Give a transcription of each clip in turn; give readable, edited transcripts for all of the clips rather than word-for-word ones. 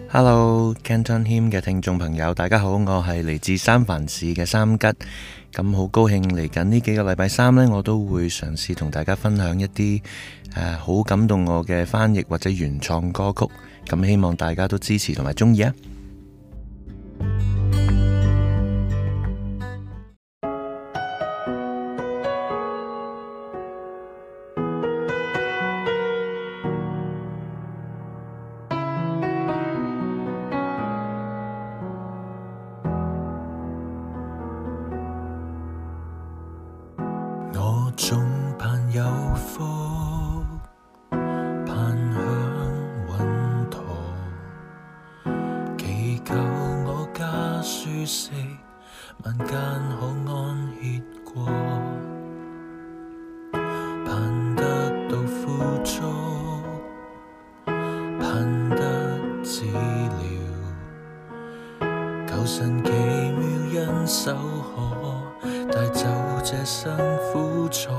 Hello，Canton Hymn 嘅聽眾朋友，大家好，我係嚟自三藩市嘅三吉，咁好高興嚟緊呢幾個禮拜三呢，我都會嘗試同大家分享一啲好感動我嘅翻譯或者原創歌曲，咁希望大家都支持同埋鍾意啊！ 我總盼有福，盼享穩妥，祈求我家舒適，晚間可安歇過，盼得到富足，盼得治療，求神奇妙恩手可帶走這生苦楚，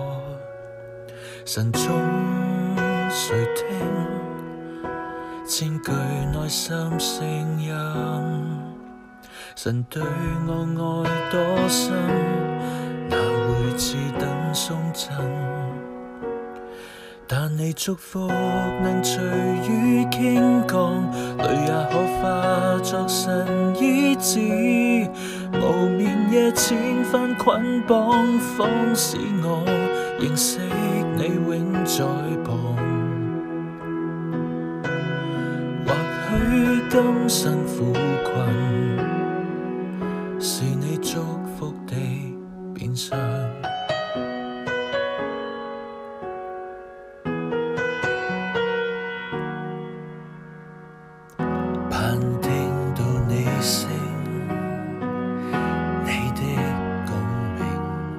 神中誰聽千句內心聲音？神對我愛多深，哪會自等鬆震？但你祝福能隨雨傾降，淚也可化作神醫治，無眠夜千番捆綁，方使我認識你永在旁。或許今生苦困，是你祝福的變相。盼聽到你聲，你的共鳴，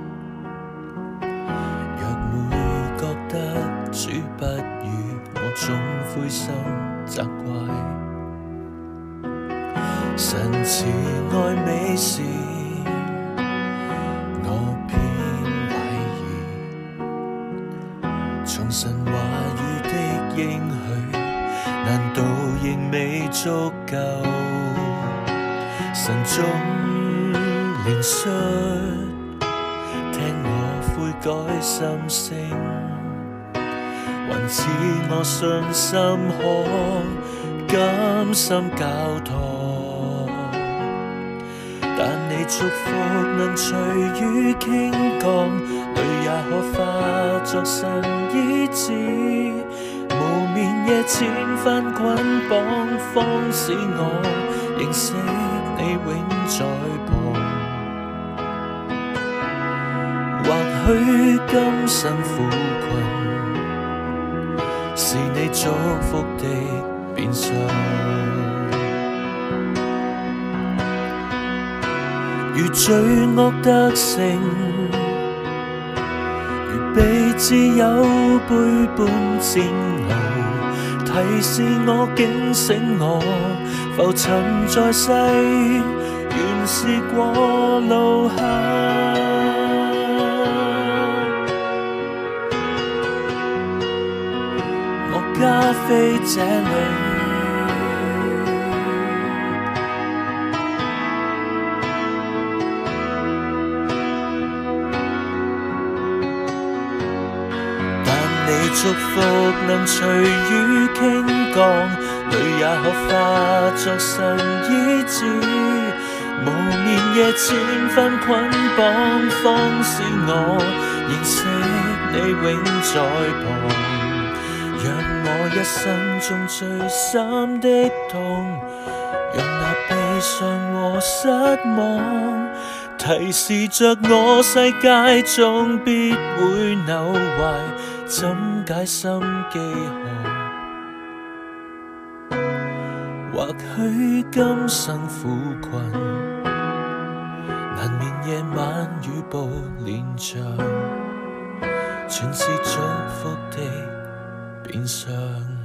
若每覺得主不語，我總灰心責怪。神慈愛美事，我偏懷疑，從神話語的應許，難道仍未足夠？神總憐恤，聽我悔改心聲，還賜我信心可甘心交託。但你祝福能隨雨傾降，淚也可化作神醫治，無眠夜千番捆綁，方使我認識你永在旁。或許今生苦困，是你祝福的變相。如罪惡得勝，如被摯友背叛煎熬，提示我警醒我，浮沉在世，原是過路客。我家非這裡，你祝福能隨雨傾降，淚也可化作神醫治，無眠夜千番捆綁，方使我認識你永在旁。讓我一生中最深的痛，讓那悲傷和失望，提示着我世界中必會朽壞，怎解心飢渴？或許今生苦困，難免夜晚雨暴連場，全是祝福的變相。